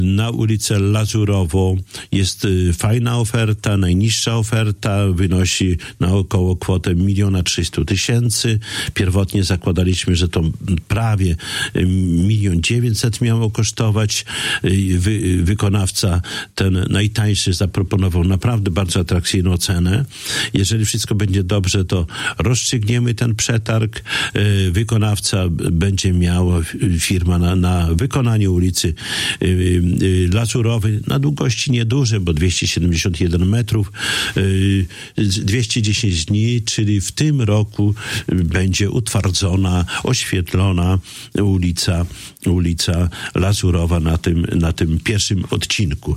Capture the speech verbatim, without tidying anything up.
Na ulicę Lazurową jest fajna oferta, najniższa oferta wynosi na około kwotę miliona trzystu tysięcy. Pierwotnie zakładaliśmy, że to prawie milion dziewięćset miało kosztować. Wy, wykonawca ten najtańszy zaproponował naprawdę bardzo atrakcyjną cenę. Jeżeli wszystko będzie dobrze, to rozstrzygniemy ten przetarg. Wykonawca będzie miał, firma na, na wykonaniu ulicy Lazurowej na długości nieduże, bo dwieście siedemdziesiąt jeden metrów, dwieście dziesięć dni, czyli w tym roku będzie utwardzona, oświetlona ulica, ulica Lazurowa na tym, na tym pierwszym odcinku.